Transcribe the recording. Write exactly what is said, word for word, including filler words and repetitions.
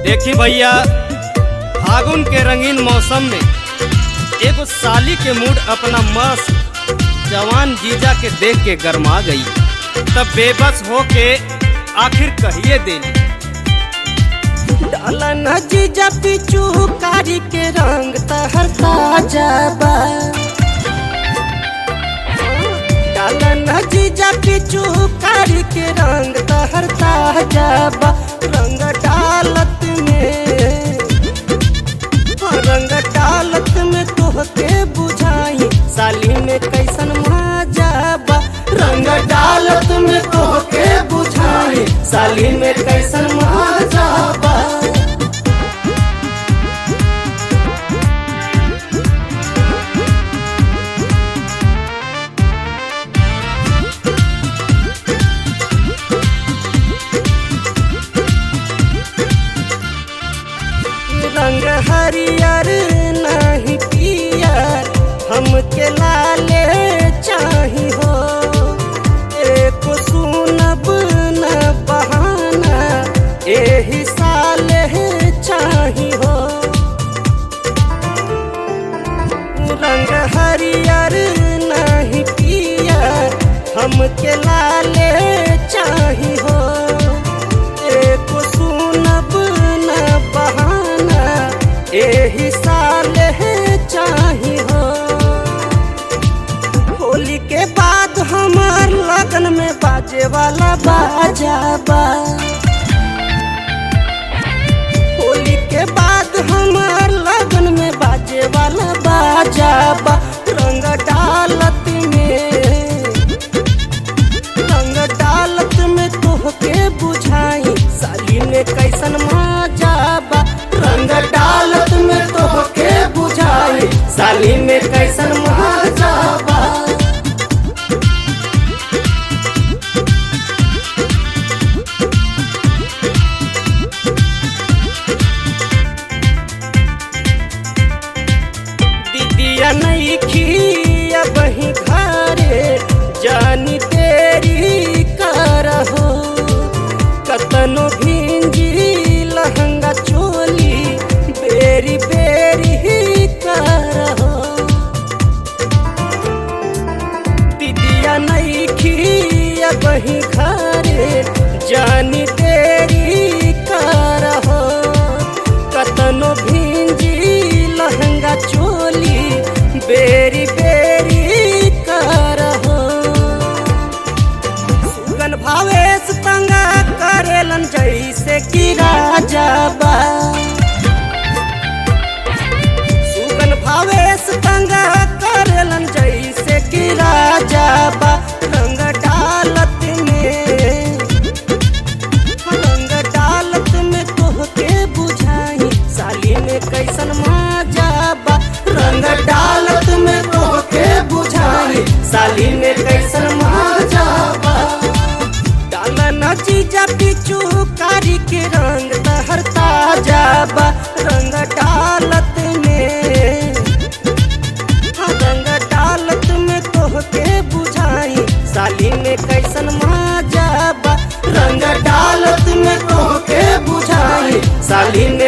देखी भैया, फागुन के रंगीन मौसम में एगो साली के मूड अपना मस्त जवान जीजा के देख के गरमा गई। तब बेबस होके आखिर कहिए देली, डाला न जीजा पिचू कारी के रंग तहर ताजा बा। डाला न जीजा पिचू कारी के रंग तहर ताजा बा। रंग डालत में रंग डालत में तोहके बुझाई साली में कैसन मजा बा। रंग डालत में तोहके बुझाई साली में कैसन मजा बा। रंग हरियर नहीं पियर हमके लाले चाही हो। एक सुनब न बहाना एही साले चाही हो। रंग हरियर नहीं पियर हमके लाले चाही हो। एक सुनब न बहाना एही साले चाही हो। होली के बाद हमार लगन में बाजे वाला बाजा बा। होली के बाद हमार लगन में बाजे वाला बाजा बा। रंग डालत में रंग डालत में तोहके बुझाई साली में कैसन मजा बा। रंग डालत में तोहके बुझाई साली में कैसन मजा बा। दीदिया नहीं खिया बही घरे जानी तेरी करहो। कतनो भिंजी लहंगा चोली बेरी बेरी करहो। दीदिया नहीं खिया बही घरे जानी तेरी करहो। कतनो भिंजी लहंगा चोली बेरी बेरी करहो। सुगन भावेश तंगा करेलन जैसे कि राजा बा। सुगन भावेश तंगा करेलन जैसे कि राजा बा। रंग डालत में रंग डालत में तोहके बुझाई साली में कैसन मजा बा। रंग डालत में तोहके बुझाई साली में कैसन मजा बा। डाला न जीजा पिचू कारी के रंग तहर ताजा बा। रंग डालत में रंग डालत में तोहके बुझाई साली में कैसन मजा बा। रंग डालत में तोहके बुझाई साली